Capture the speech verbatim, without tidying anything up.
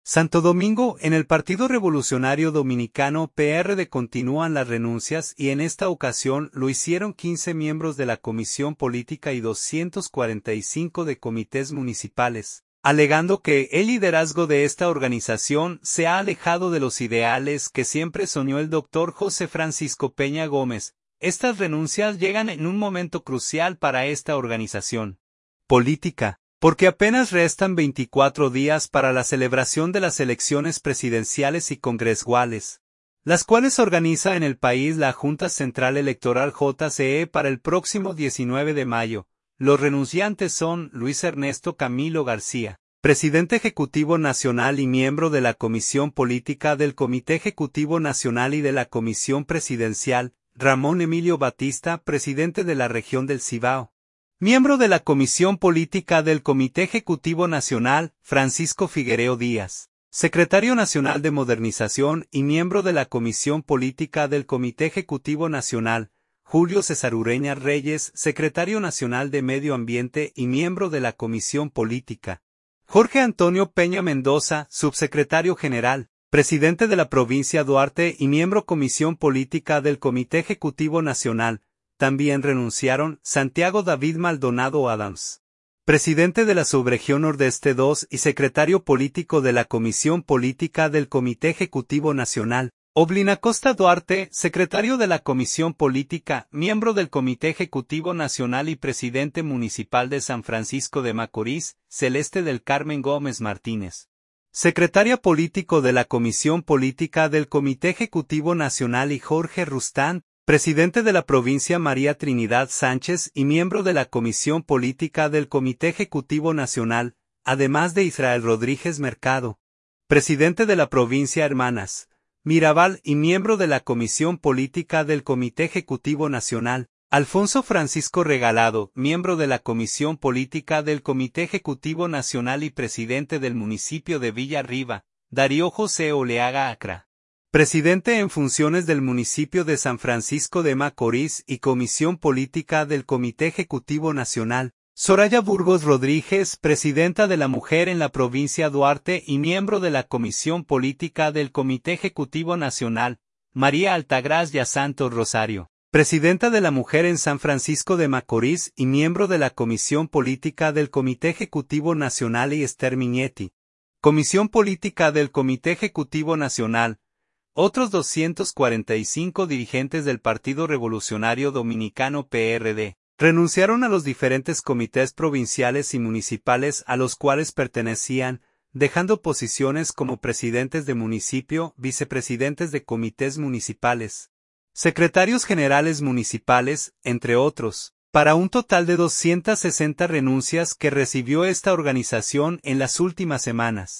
Santo Domingo, en el Partido Revolucionario Dominicano P R D continúan las renuncias y en esta ocasión lo hicieron quince miembros de la Comisión Política y doscientos cuarenta y cinco de comités municipales, alegando que el liderazgo de esta organización se ha alejado de los ideales que siempre soñó el doctor José Francisco Peña Gómez. Estas renuncias llegan en un momento crucial para esta organización política, porque apenas restan veinticuatro días para la celebración de las elecciones presidenciales y congresuales, las cuales organiza en el país la Junta Central Electoral J C E para el próximo diecinueve de mayo. Los renunciantes son Luis Ernesto Camilo García, presidente ejecutivo nacional y miembro de la Comisión Política del Comité Ejecutivo Nacional y de la Comisión Presidencial; Ramón Emilio Batista, presidente de la región del Cibao, miembro de la Comisión Política del Comité Ejecutivo Nacional; Francisco Figuereo Díaz, secretario nacional de Modernización y miembro de la Comisión Política del Comité Ejecutivo Nacional; Julio César Ureña Reyes, secretario nacional de Medio Ambiente y miembro de la Comisión Política; Jorge Antonio Peña Mendoza, subsecretario general, presidente de la provincia Duarte y miembro Comisión Política del Comité Ejecutivo Nacional. También renunciaron Santiago David Maldonado Adams, presidente de la Subregión Nordeste dos y secretario político de la Comisión Política del Comité Ejecutivo Nacional; Oblin Acosta Duarte, secretario de la Comisión Política, miembro del Comité Ejecutivo Nacional y presidente municipal de San Francisco de Macorís; Celeste del Carmen Gómez Martínez, secretaria político de la Comisión Política del Comité Ejecutivo Nacional; y Jorge Rustán, presidente de la provincia María Trinidad Sánchez y miembro de la Comisión Política del Comité Ejecutivo Nacional, además de Israel Rodríguez Mercado, presidente de la provincia Hermanas Mirabal y miembro de la Comisión Política del Comité Ejecutivo Nacional; Alfonso Francisco Regalado, miembro de la Comisión Política del Comité Ejecutivo Nacional y presidente del municipio de Villa Riva; Darío José Oleaga Acra, presidente en funciones del municipio de San Francisco de Macorís y Comisión Política del Comité Ejecutivo Nacional; Soraya Burgos Rodríguez, presidenta de la Mujer en la provincia Duarte y miembro de la Comisión Política del Comité Ejecutivo Nacional; María Altagracia Santos Rosario, presidenta de la Mujer en San Francisco de Macorís y miembro de la Comisión Política del Comité Ejecutivo Nacional; y Esther Miñetti, Comisión Política del Comité Ejecutivo Nacional. Otros doscientos cuarenta y cinco dirigentes del Partido Revolucionario Dominicano P R D renunciaron a los diferentes comités provinciales y municipales a los cuales pertenecían, dejando posiciones como presidentes de municipio, vicepresidentes de comités municipales, secretarios generales municipales, entre otros, para un total de doscientas sesenta renuncias que recibió esta organización en las últimas semanas.